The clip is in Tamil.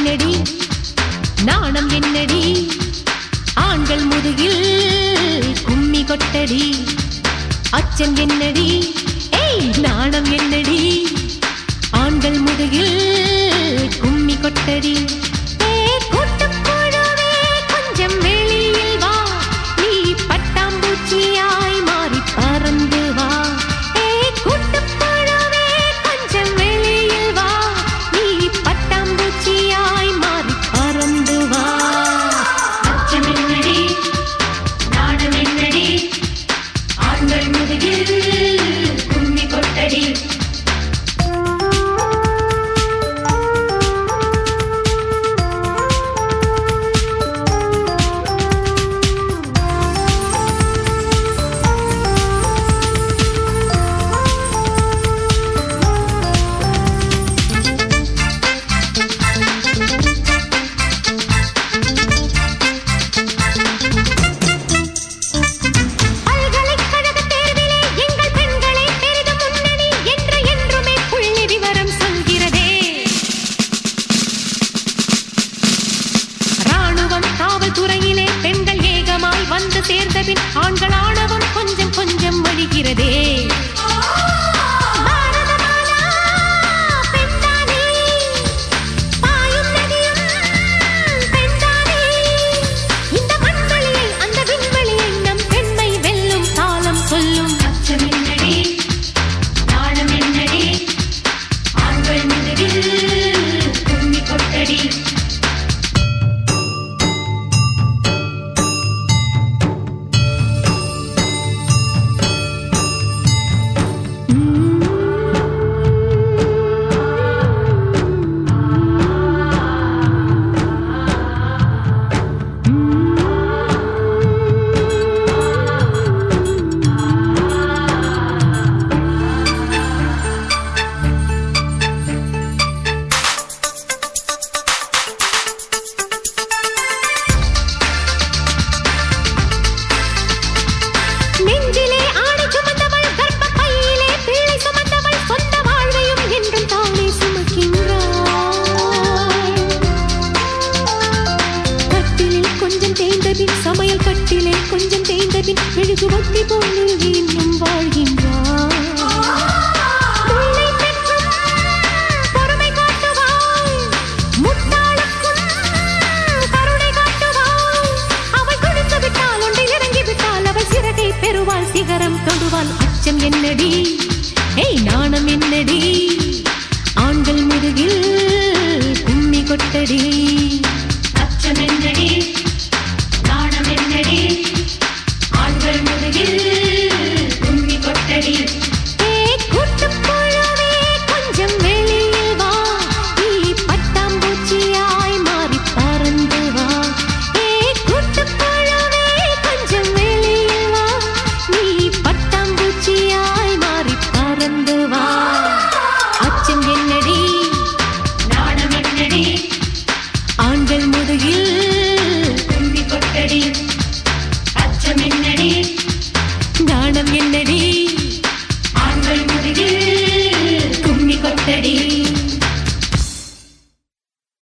என்னடி நாணம் என்னடி ஆண்கள் முதுகில் கும்மி கொட்டடி அச்சம் என்னடி ஏய் நாணம் என்னடி ஆண்கள் முதுகில் கும்மி கொட்டடி கொஞ்சம் வெளியில் வா நீ பட்டாம்பூச்சியாய் மாறி பறந்து வா கூட்டுப்புழுவே கொஞ்சம் வெளியில் வா நீ பட்டாம்பூச்சியாய் மாறி பறந்து வா அச்சம் என்னடி நாணம் என்னடி ஆண்கள் முதுகில் கும்மி கொட்டடி துறையிலே பெண்கள் ஏகமாய் வந்து சேர்ந்தபின் ஆண்கள் ஆணவம் கொஞ்சம் கொஞ்சம் வழிகிறதே இந்த மண்வெளியை அந்த விண்வெளியை நம் பெண்மை வெல்லும் காலம் சொல்லும் அச்சம் என்னடி நாணம் என்னடி ஆண்கள் முதுகில் கும்மி கொட்டடி சமையல் கட்டிலே கொஞ்சம் தேய்ந்தபின் மெழுகுவர்த்தி போல இன்னும் வாழ்கின்றார் பொறுமை காட்டுவாள் முட்டாளுக்கும் கருணை காட்டுவாள் அவள் கொடுத்து விட்டால் ஒன்றில் இறங்கி விட்டால் அவள் சிறகை பெறுவாள் சிகரம் தொடுவாள் அச்சம் என்னடி ஏய் நாணம் என்னடி ஆண்கள் முதுகில் கும்மி கொட்டடி அச்சம் என்னடி ஆண்கள் முதுகில் கும்மி கொட்டடி கூட்டுப்புழுவே கொஞ்சம் வெளியில் வா நீ பட்டாம்பூச்சியாய் மாறி பறந்து வா கூட்டுப்புழுவே கொஞ்சம் வெளியில் வா நீ பட்டாம்பூச்சியாய் மாறி பறந்து வா அச்சம் என்னடி நாணம் என்னடி ஆண்கள் முதுகில் கும்மி கொட்டடி அச்சம் என்னடி நாணம் என்னடி